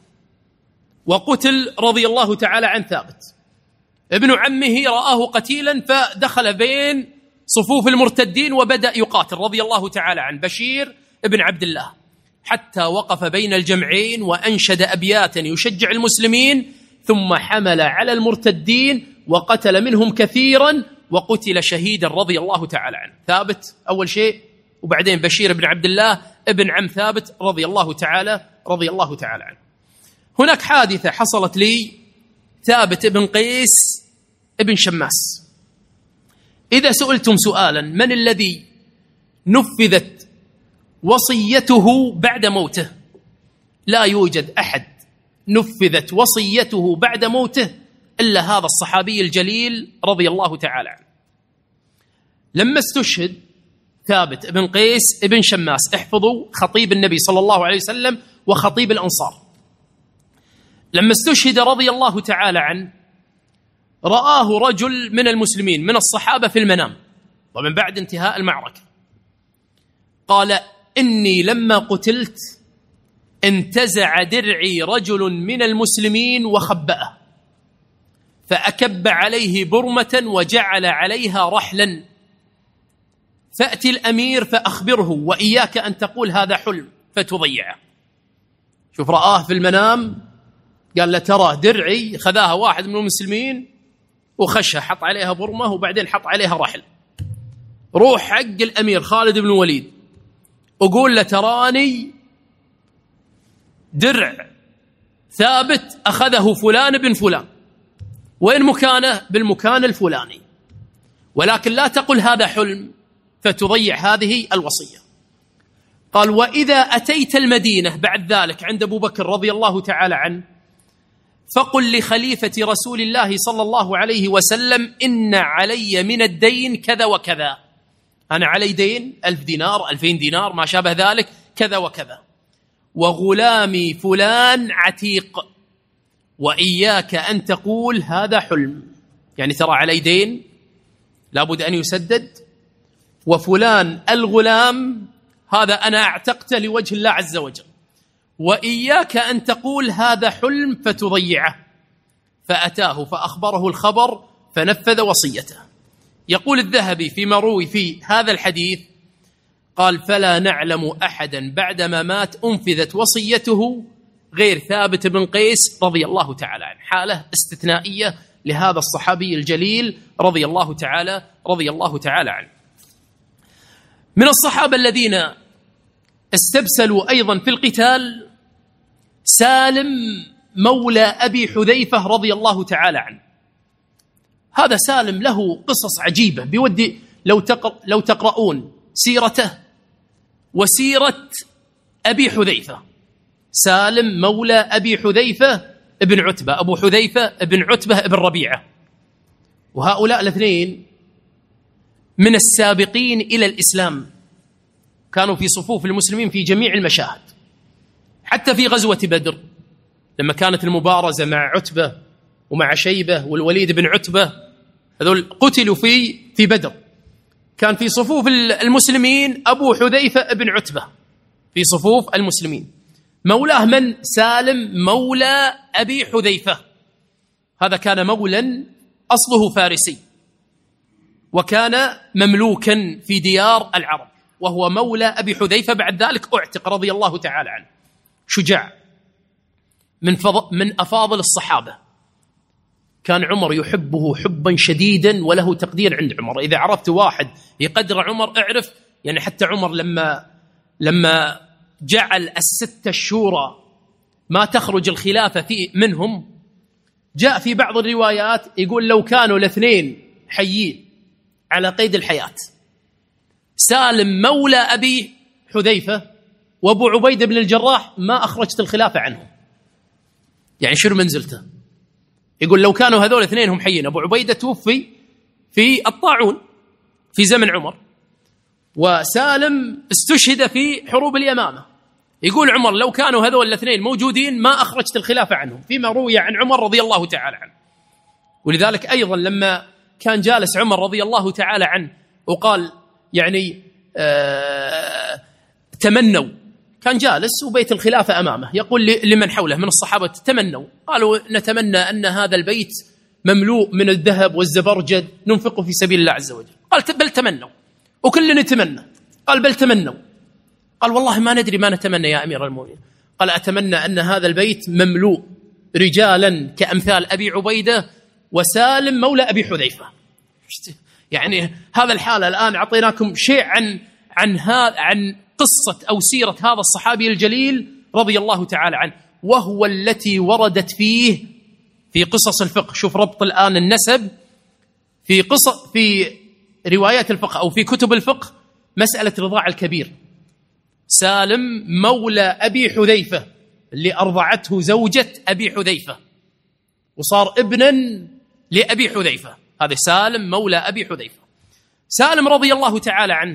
وقتل رضي الله تعالى عن ثابت. ابن عمه رآه قتيلا فدخل بين صفوف المرتدين وبدأ يقاتل رضي الله تعالى عن بشير ابن عبد الله، حتى وقف بين الجمعين وأنشد أبياتا يشجع المسلمين، ثم حمل على المرتدين وقتل منهم كثيرا وقتل شهيدا رضي الله تعالى عنه. ثابت أول شيء، وبعدين بشير بن عبد الله ابن عم ثابت رضي الله تعالى رضي الله تعالى عنه. هناك حادثة حصلت لي ثابت ابن قيس ابن شماس. إذا سئلتم سؤالا من الذي نفذت وصيته بعد موته، لا يوجد أحد نفذت وصيته بعد موته إلا هذا الصحابي الجليل رضي الله تعالى عنه. لما استشهد ثابت ابن قيس ابن شماس، احفظوا خطيب النبي صلى الله عليه وسلم وخطيب الأنصار، لما استشهد رضي الله تعالى عنه رآه رجل من المسلمين من الصحابة في المنام ومن بعد انتهاء المعركة، قال: إني لما قتلت انتزع درعي رجل من المسلمين وخبأه، فأكب عليه برمة وجعل عليها رحلا، فأتي الأمير فأخبره وإياك أن تقول هذا حلم فتضيعه. شوف، رآه في المنام قال له: ترى درعي خذاها واحد من المسلمين وخشها، حط عليها برمة وبعدين حط عليها رحل، روح حق الأمير خالد بن الوليد وقول له: تراني درع ثابت أخذه فلان بن فلان، وين مكانه؟ بالمكان الفلاني، ولكن لا تقل هذا حلم فتضيع هذه الوصية. قال: وإذا أتيت المدينة بعد ذلك عند أبو بكر رضي الله تعالى عنه فقل لخليفة رسول الله صلى الله عليه وسلم إن علي من الدين كذا وكذا، أنا علي دين ألف دينار ألفين دينار ما شابه ذلك كذا وكذا، وغلامي فلان عتيق، وإياك أن تقول هذا حلم، يعني ترى علي دين لابد أن يسدد، وفلان الغلام هذا أنا أعتقته لوجه الله عز وجل، وإياك أن تقول هذا حلم فتضيعه. فأتاه فأخبره الخبر فنفذ وصيته. يقول الذهبي فيما روي في هذا الحديث قال: فلا نعلم أحدا بعدما مات أنفذت وصيته غير ثابت بن قيس رضي الله تعالى عنه. حالة استثنائية لهذا الصحابي الجليل رضي الله تعالى رضي الله تعالى عنه. من الصحابة الذين استبسلوا أيضا في القتال سالم مولى أبي حذيفة رضي الله تعالى عنه. هذا سالم له قصص عجيبة، بودي لو تقرأ لو تقرؤون سيرته وسيرة أبي حذيفة. سالم مولى أبي حذيفة ابن عتبة، أبو حذيفة ابن عتبة ابن ربيعة، وهؤلاء الاثنين من السابقين إلى الإسلام، كانوا في صفوف المسلمين في جميع المشاهد، حتى في غزوة بدر لما كانت المبارزة مع عتبة ومع شيبة والوليد بن عتبة، هذول قتلوا في في بدر، كان في صفوف المسلمين أبو حذيفة ابن عتبة في صفوف المسلمين. مولاه من؟ سالم مولى أبي حذيفة. هذا كان مولا أصله فارسي، وكان مملوكا في ديار العرب، وهو مولى أبي حذيفة. بعد ذلك أعتق رضي الله تعالى عنه. شجاع من فض... من أفاضل الصحابة، كان عمر يحبه حبا شديدا وله تقدير عند عمر. إذا عرفت واحد يقدر عمر اعرف، يعني حتى عمر لما لما جعل الستة الشورى ما تخرج الخلافة في منهم، جاء في بعض الروايات يقول لو كانوا الاثنين حيين على قيد الحياة، سالم مولى أبي حذيفة وأبو عبيدة بن الجراح، ما أخرجت الخلافة عنهم. يعني شنو منزلته؟ يقول لو كانوا هذول اثنين هم حيين، أبو عبيدة توفي في الطاعون في زمن عمر، وسالم استشهد في حروب اليمامة، يقول عمر لو كانوا هذول الاثنين موجودين ما أخرجت الخلافة عنهم، فيما روي عن عمر رضي الله تعالى عنه. ولذلك أيضا لما كان جالس عمر رضي الله تعالى عنه وقال يعني آه تمنوا، كان جالس وبيت الخلافة أمامه، يقول لمن حوله من الصحابة تمنوا، قالوا نتمنى أن هذا البيت مملوء من الذهب والزبرجد ننفقه في سبيل الله عز وجل. قال بل تمنوا، وكلنا نتمنى. قال بل تمنوا. قال والله ما ندري ما نتمنى يا أمير المؤمنين. قال أتمنى أن هذا البيت مملوء رجالا كأمثال أبي عبيدة وسالم مولى أبي حذيفة. يعني هذا الحالة الآن أعطيناكم شيء عن عن هذا عن قصة أو سيرة هذا الصحابي الجليل رضي الله تعالى عنه، وهو التي وردت فيه في قصص الفقه. شوف ربط الآن النسب في قصة في روايات الفقه أو في كتب الفقه، مسألة رضاع الكبير. سالم مولى أبي حذيفة اللي أرضعته زوجة أبي حذيفة وصار ابنا لأبي حذيفة، هذا سالم مولى أبي حذيفة. سالم رضي الله تعالى عنه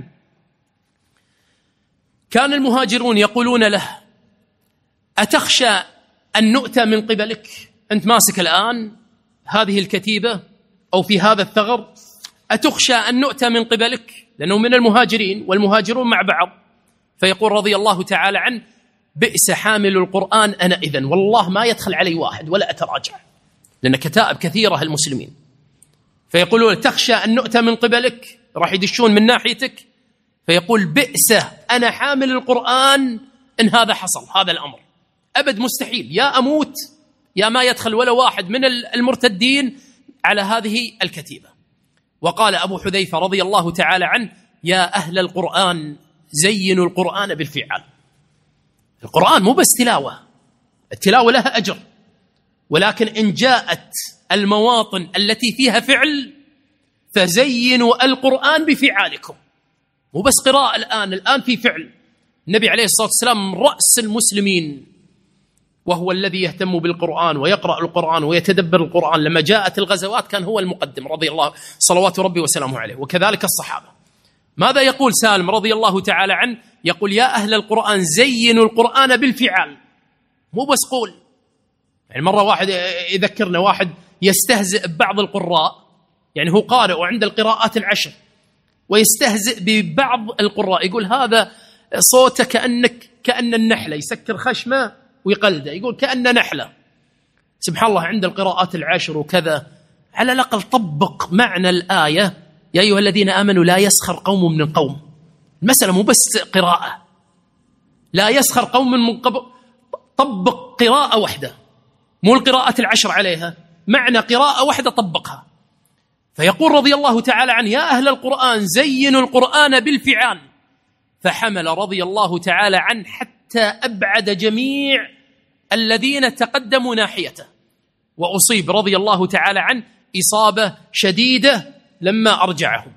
كان المهاجرون يقولون له أتخشى أن نؤتى من قبلك؟ أنت ماسك الآن هذه الكتيبة أو في هذا الثغر، أتخشى أن نؤتى من قبلك؟ لأنه من المهاجرين والمهاجرون مع بعض. فيقول رضي الله تعالى عنه بئس حامل القرآن أنا إذن، والله ما يدخل علي واحد ولا أتراجع، لأن كتائب كثيرة المسلمين. فيقولون تخشى أن نؤتى من قبلك، راح يدشون من ناحيتك. فيقول بئس أنا حامل القرآن إن هذا حصل هذا الأمر، أبد مستحيل، يا أموت يا ما يدخل ولا واحد من المرتدين على هذه الكتيبة. وقال أبو حذيفة رضي الله تعالى عنه يا أهل القرآن زينوا القرآن بالفعل. القرآن مو بس تلاوة، التلاوة لها أجر، ولكن إن جاءت المواطن التي فيها فعل فزينوا القرآن بفعالكم. مو بس قراءة الآن، الآن في فعل. النبي عليه الصلاة والسلام رأس المسلمين وهو الذي يهتم بالقرآن ويقرأ القرآن ويتدبر القرآن. لما جاءت الغزوات كان هو المقدم رضي الله صلوات ربي وسلامه عليه، وكذلك الصحابة. ماذا يقول سالم رضي الله تعالى عنه؟ يقول: يا أهل القرآن زينوا القرآن بالفعال، مو بس قول. يعني مرة واحد يذكرنا، واحد يستهزئ ببعض القراء، يعني هو قارئ وعند القراءات العشر، ويستهزئ ببعض القراء، يقول: هذا صوته كأنك كأن النحلة، يسكر خشمه ويقلده، يقول كأن نحلة. سبحان الله، عند القراءات العشر وكذا. على الأقل طبق معنى الآية: يا أيها الذين آمنوا لا يسخر قوم من قوم. المسألة مو بس قراءة، لا يسخر قوم من قبل، طبق قراءة واحدة، مو القراءات العشر عليها، معنى قراءة واحدة طبقها. فيقول رضي الله تعالى عنه: يا أهل القرآن زينوا القرآن بالفعال. فحمل رضي الله تعالى عنه حتى أبعد جميع الذين تقدموا ناحيته، وأصيب رضي الله تعالى عنه إصابة شديدة لما أرجعهم.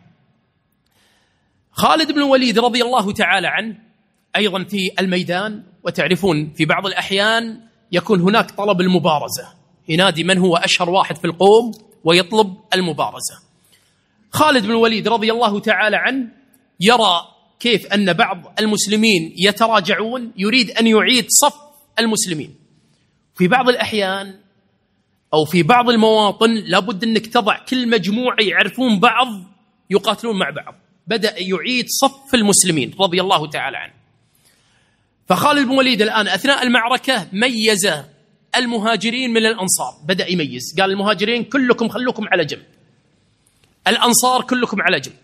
خالد بن الوليد رضي الله تعالى عنه أيضا في الميدان، وتعرفون في بعض الأحيان يكون هناك طلب المبارزة، ينادي من هو أشهر واحد في القوم ويطلب المبارزة. خالد بن الوليد رضي الله تعالى عنه يرى كيف أن بعض المسلمين يتراجعون، يريد أن يعيد صف المسلمين. في بعض الأحيان أو في بعض المواطن لابد أنك تضع كل مجموعة يعرفون بعض يقاتلون مع بعض. بدأ يعيد صف المسلمين رضي الله تعالى عنه. فخالد بن الوليد الآن أثناء المعركة ميز المهاجرين من الأنصار، بدأ يميز، قال: المهاجرين كلكم خلوكم على جنب، الأنصار كلكم على جنب،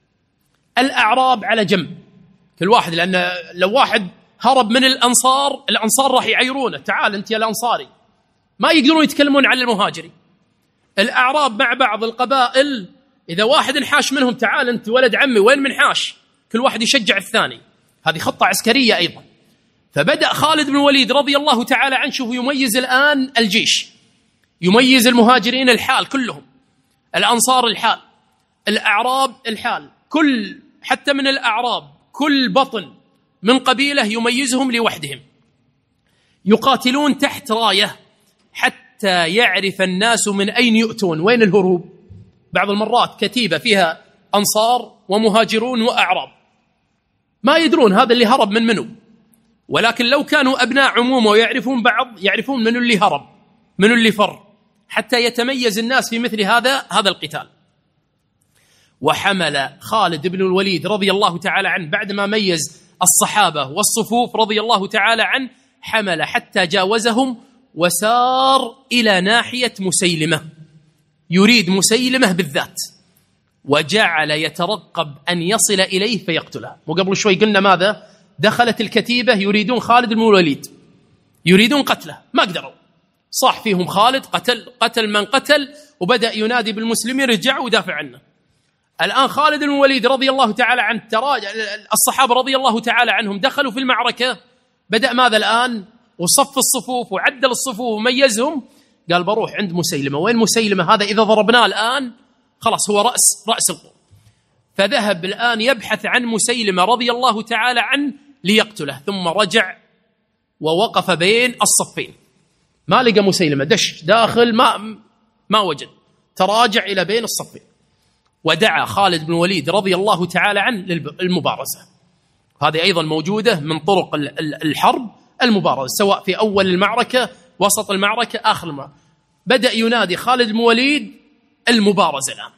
الأعراب على جنب، كل واحد، لأن لو واحد هرب من الأنصار الأنصار راح يعيرونه: تعال أنت يا الأنصاري، ما يقدرون يتكلمون على المهاجري. الأعراب مع بعض القبائل، إذا واحد انحاش منهم: تعال أنت ولد عمي، وين منحاش؟ كل واحد يشجع الثاني. هذه خطة عسكرية أيضا. فبدأ خالد بن الوليد رضي الله تعالى عنه، شوفوا، يميز الآن الجيش، يميز المهاجرين الحال كلهم، الأنصار الحال، الأعراب الحال، كل حتى من الأعراب كل بطن من قبيلة يميزهم لوحدهم، يقاتلون تحت راية حتى يعرف الناس من أين يؤتون، وين الهروب. بعض المرات كتيبة فيها أنصار ومهاجرون وأعراب، ما يدرون هذا اللي هرب من منه، ولكن لو كانوا أبناء عمومة ويعرفون بعض يعرفون من اللي هرب من اللي فر، حتى يتميز الناس في مثل هذا هذا القتال. وحمل خالد بن الوليد رضي الله تعالى عنه بعدما ميز الصحابة والصفوف رضي الله تعالى عنه، حمل حتى جاوزهم وسار إلى ناحية مسيلمة، يريد مسيلمة بالذات، وجعل يترقب أن يصل إليه فيقتله. وقبل شوي قلنا ماذا؟ دخلت الكتيبة يريدون خالد بن الوليد، يريدون قتله، ما قدروا، صاح فيهم خالد، قتل قتل من قتل، وبدأ ينادي بالمسلمين: رجعوا ودافع عنه. الآن خالد بن الوليد رضي الله تعالى عنه تراجع، الصحابة رضي الله تعالى عنهم دخلوا في المعركة، بدأ ماذا الآن؟ وصف الصفوف وعدل الصفوف وميزهم، قال: بروح عند مسيلمة. وين مسيلمة هذا؟ إذا ضربناه الآن خلاص هو رأس رأس القوم. فذهب الآن يبحث عن مسيلمة رضي الله تعالى عنه ليقتله، ثم رجع ووقف بين الصفين، ما لقى مسيلمة، دش داخل ما ما وجد، تراجع إلى بين الصفين، ودعا خالد بن الوليد رضي الله تعالى عنه للمبارزة. هذه أيضا موجودة من طرق الحرب، المبارزة، سواء في أول المعركة، وسط المعركة، آخر المعركة. بدأ ينادي خالد بن الوليد: المبارزة الآن.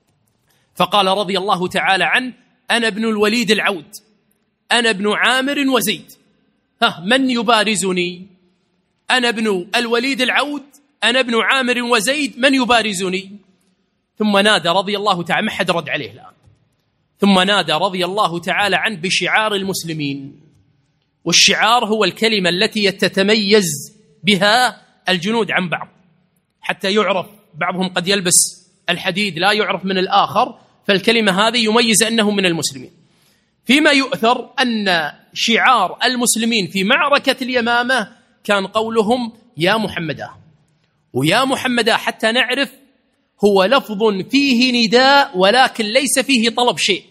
فقال رضي الله تعالى عنه: أنا ابن الوليد العود، أنا ابن عامر وزيد، ها من يبارزني؟ أنا ابن الوليد العود، أنا ابن عامر وزيد، من يبارزني؟ ثم نادى رضي الله تعالى، ما حد رد عليه الآن، ثم نادى رضي الله تعالى عنه بشعار المسلمين. والشعار هو الكلمة التي تتميز بها الجنود عن بعض، حتى يعرف، بعضهم قد يلبس الحديد لا يعرف من الآخر، فالكلمة هذه يميز أنه من المسلمين. فيما يؤثر أن شعار المسلمين في معركة اليمامة كان قولهم: يا محمدا. ويا محمدا حتى نعرف هو لفظ فيه نداء ولكن ليس فيه طلب شيء.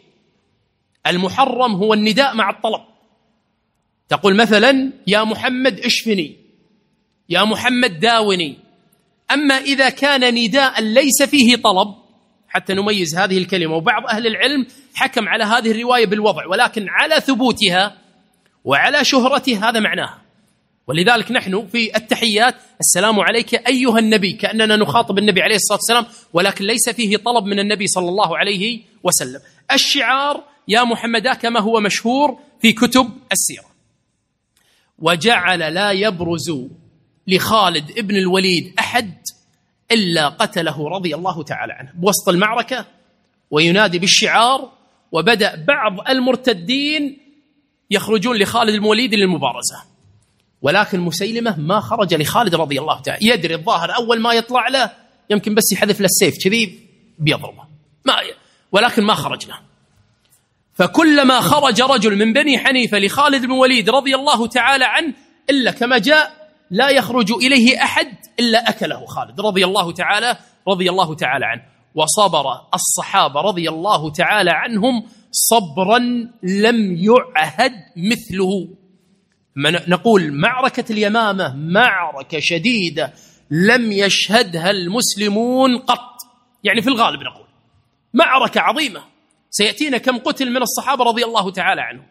المحرم هو النداء مع الطلب، تقول مثلا: يا محمد اشفني، يا محمد داوني. أما إذا كان نداء ليس فيه طلب، حتى نميز هذه الكلمة، وبعض أهل العلم حكم على هذه الرواية بالوضع، ولكن على ثبوتها وعلى شهرتها هذا معناها. ولذلك نحن في التحيات السلام عليك أيها النبي، كأننا نخاطب النبي عليه الصلاة والسلام، ولكن ليس فيه طلب من النبي صلى الله عليه وسلم. الشعار يا محمدا كما هو مشهور في كتب السيرة. وجعل لا يبرز لخالد ابن الوليد أحد إلا قتله رضي الله تعالى عنه بوسط المعركة، وينادي بالشعار، وبدأ بعض المرتدين يخرجون لخالد بن الوليد للمبارزة، ولكن مسيلمة ما خرج لخالد رضي الله تعالى، يدري الظاهر أول ما يطلع له يمكن بس يحذف له السيف كذي بيضربه، ما ولكن ما خرج له. فكلما خرج رجل من بني حنيفة لخالد بن الوليد رضي الله تعالى عنه إلا كما جاء لا يخرج إليه أحد إلا أكله خالد رضي الله تعالى رضي الله تعالى عنه. وصبر الصحابة رضي الله تعالى عنهم صبرا لم يعهد مثله. نقول معركة اليمامة معركة شديدة لم يشهدها المسلمون قط، يعني في الغالب نقول معركة عظيمة سيأتينا كم قتل من الصحابة رضي الله تعالى عنهم.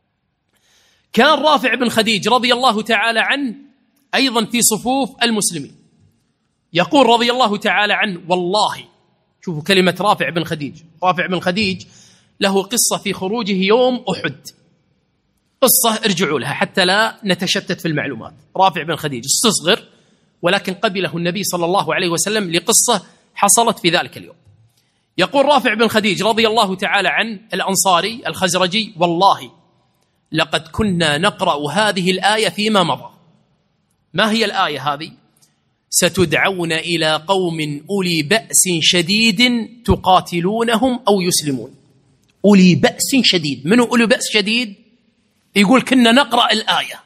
كان رافع بن خديج رضي الله تعالى عنه أيضا في صفوف المسلمين، يقول رضي الله تعالى عنه والله، شوفوا كلمة رافع بن خديج، رافع بن خديج له قصة في خروجه يوم أحد، قصة ارجعوا لها حتى لا نتشتت في المعلومات. رافع بن خديج استصغر، ولكن قبله النبي صلى الله عليه وسلم لقصة حصلت في ذلك اليوم. يقول رافع بن خديج رضي الله تعالى عنه الأنصاري الخزرجي والله لقد كنا نقرأ هذه الآية فيما مضى. ما هي الآية هذه؟ ستدعون إلى قوم أولي بأس شديد تقاتلونهم أو يسلمون. أولي بأس شديد، منو أولي بأس شديد؟ يقول كنا نقرأ الآية،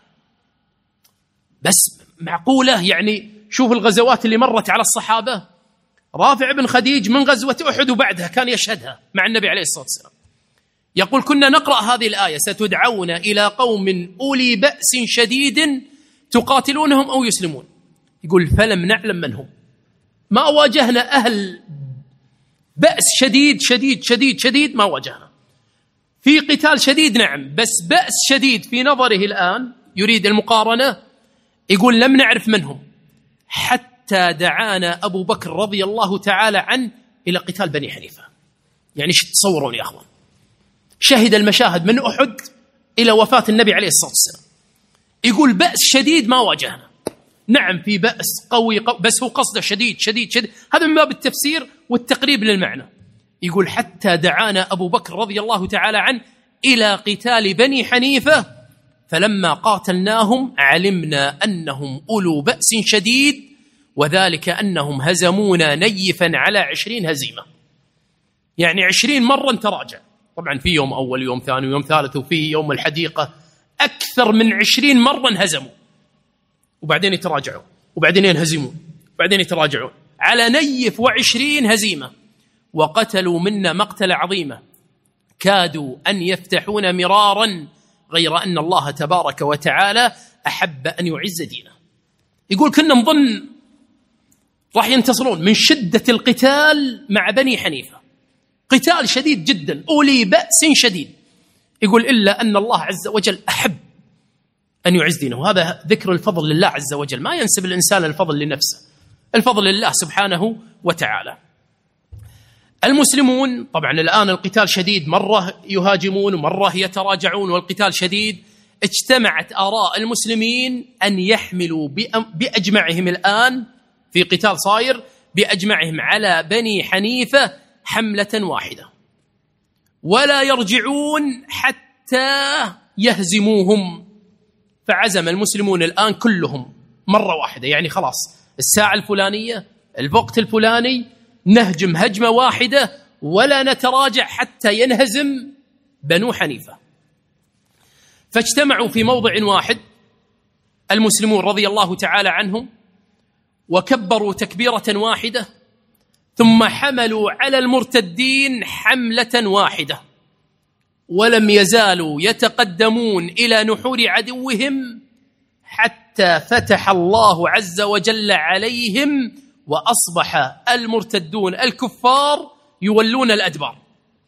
بس معقولة؟ يعني شوف الغزوات اللي مرت على الصحابة، رافع بن خديج من غزوة أحد وبعدها كان يشهدها مع النبي عليه الصلاة والسلام، يقول كنا نقرأ هذه الآية ستدعون إلى قوم أولي بأس شديد تقاتلونهم أو يسلمون. يقول فلم نعلم من هم، ما واجهنا أهل بأس شديد شديد شديد شديد، ما واجهنا في قتال شديد نعم، بس بأس شديد في نظره الآن يريد المقارنة، يقول لم نعرف من هم حتى دعانا أبو بكر رضي الله تعالى عنه إلى قتال بني حنيفة. يعني شو تصورون يا أخوان، شهد المشاهد من أحد إلى وفاة النبي عليه الصلاة والسلام، يقول بأس شديد ما واجهنا، نعم في بأس قوي, قوي بس هو قصده شديد شديد شديد، هذا من باب التفسير والتقريب للمعنى. يقول حتى دعانا أبو بكر رضي الله تعالى عنه إلى قتال بني حنيفة، فلما قاتلناهم علمنا أنهم أولو بأس شديد، وذلك أنهم هزمونا نيفا على عشرين هزيمة، يعني عشرين مرة تراجع، طبعا في يوم أول يوم ثاني ويوم ثالث، وفي يوم الحديقة أكثر من عشرين مرة هزموا، وبعدين يتراجعوا، وبعدين ينهزموا، وبعدين يتراجعون على نيف وعشرين هزيمة. وقتلوا منا مقتلة عظيمة كادوا أن يفتحون مرارا، غير أن الله تبارك وتعالى أحب أن يعز دينه. يقول كنا نظن راح ينتصرون من شدة القتال مع بني حنيفة، قتال شديد جدا أولي بأس شديد، يقول إلا أن الله عز وجل أحب أن يعز دينه. وهذا ذكر الفضل لله عز وجل، ما ينسب الإنسان الفضل لنفسه، الفضل لله سبحانه وتعالى. المسلمون طبعا الآن القتال شديد، مرة يهاجمون ومرة يتراجعون والقتال شديد. اجتمعت آراء المسلمين أن يحملوا بأجمعهم الآن في قتال صاير بأجمعهم على بني حنيفة حملة واحدة، ولا يرجعون حتى يهزموهم. فعزم المسلمون الآن كلهم مرة واحدة، يعني خلاص الساعة الفلانية الوقت الفلاني نهجم هجمة واحدة ولا نتراجع حتى ينهزم بنو حنيفة. فاجتمعوا في موضع واحد المسلمون رضي الله تعالى عنهم، وكبروا تكبيرة واحدة، ثم حملوا على المرتدين حملة واحدة، ولم يزالوا يتقدمون إلى نحور عدوهم حتى فتح الله عز وجل عليهم وأصبح المرتدون الكفار يولون الأدبار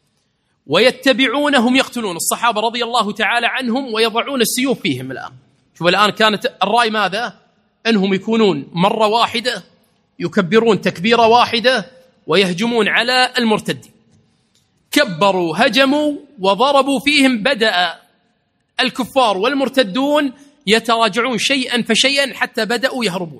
ويتبعونهم يقتلون الصحابة رضي الله تعالى عنهم ويضعون السيوف فيهم. الآن شوف، الآن كانت الرأي ماذا؟ أنهم يكونون مرة واحدة يكبرون تكبيرة واحدة ويهجمون على المرتدين. كبروا هجموا وضربوا فيهم، بدأ الكفار والمرتدون يتراجعون شيئا فشيئا حتى بدأوا يهربون،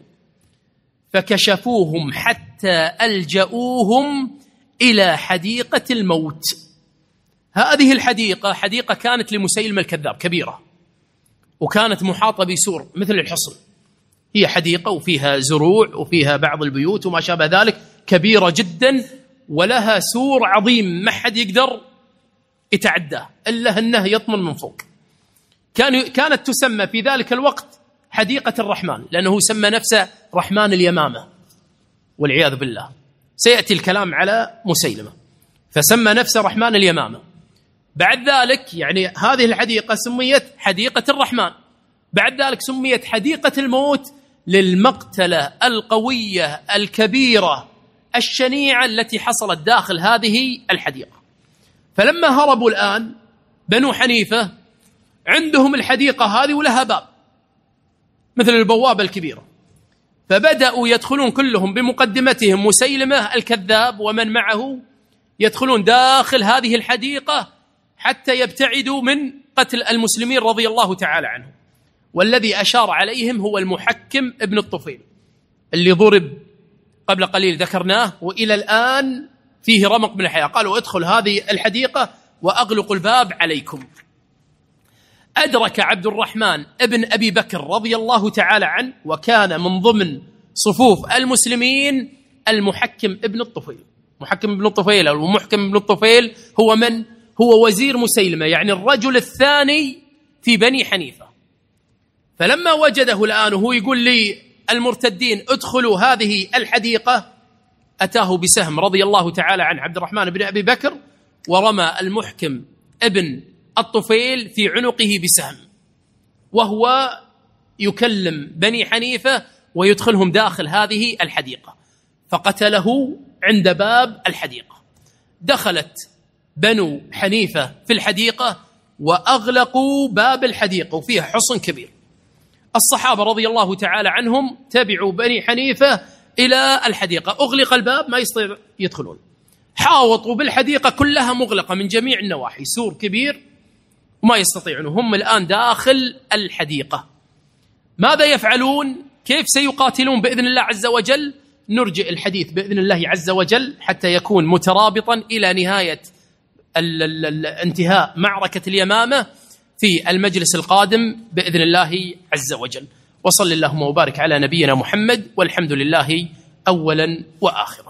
فكشفوهم حتى ألجأوهم إلى حديقة الموت. هذه الحديقة حديقة كانت لمسيلمة الكذاب كبيرة، وكانت محاطة بسور مثل الحصن. هي حديقة وفيها زروع وفيها بعض البيوت وما شابه ذلك، كبيرة جدا ولها سور عظيم ما حد يقدر يتعداه إلا أنه يطمن من فوق. كان كانت تسمى في ذلك الوقت حديقة الرحمن، لأنه سمى نفسه رحمن اليمامة والعياذ بالله. سيأتي الكلام على مسيلمة، فسمى نفسه رحمن اليمامة. بعد ذلك يعني هذه الحديقة سميت حديقة الرحمن، بعد ذلك سميت حديقة الموت للمقتلة القوية الكبيرة الشنيعة التي حصلت داخل هذه الحديقة. فلما هربوا الآن بنو حنيفة عندهم الحديقة هذه ولها باب مثل البوابة الكبيرة، فبدأوا يدخلون كلهم بمقدمتهم مسيلمة الكذاب ومن معه، يدخلون داخل هذه الحديقة حتى يبتعدوا من قتل المسلمين رضي الله تعالى عنهم. والذي أشار عليهم هو المحكم ابن الطفيل اللي ضرب قبل قليل ذكرناه، وإلى الآن فيه رمق من الحياة. قالوا ادخل هذه الحديقة وأغلقوا الباب عليكم. أدرك عبد الرحمن ابن أبي بكر رضي الله تعالى عنه، وكان من ضمن صفوف المسلمين المحكم ابن الطفيل. محكم ابن الطفيل أو المحكم ابن الطفيل هو من؟ هو وزير مسيلمة، يعني الرجل الثاني في بني حنيفة. فلما وجده الآن وهو يقول لي المرتدين ادخلوا هذه الحديقة، أتاه بسهم رضي الله تعالى عن عبد الرحمن بن أبي بكر، ورمى المحكم ابن الطفيل في عنقه بسهم وهو يكلم بني حنيفة ويدخلهم داخل هذه الحديقة، فقتله عند باب الحديقة. دخلت بنو حنيفة في الحديقة وأغلقوا باب الحديقة، وفيها حصن كبير. الصحابة رضي الله تعالى عنهم تبعوا بني حنيفة إلى الحديقة، أغلق الباب ما يستطيع يدخلون، حاوطوا بالحديقة كلها مغلقة من جميع النواحي، سور كبير وما يستطيعون. هم الآن داخل الحديقة، ماذا يفعلون؟ كيف سيقاتلون بإذن الله عز وجل؟ نرجئ الحديث بإذن الله عز وجل حتى يكون مترابطا إلى نهاية انتهاء معركة اليمامة في المجلس القادم بإذن الله عز وجل. وصل اللهم وبارك على نبينا محمد، والحمد لله أولا وآخرا.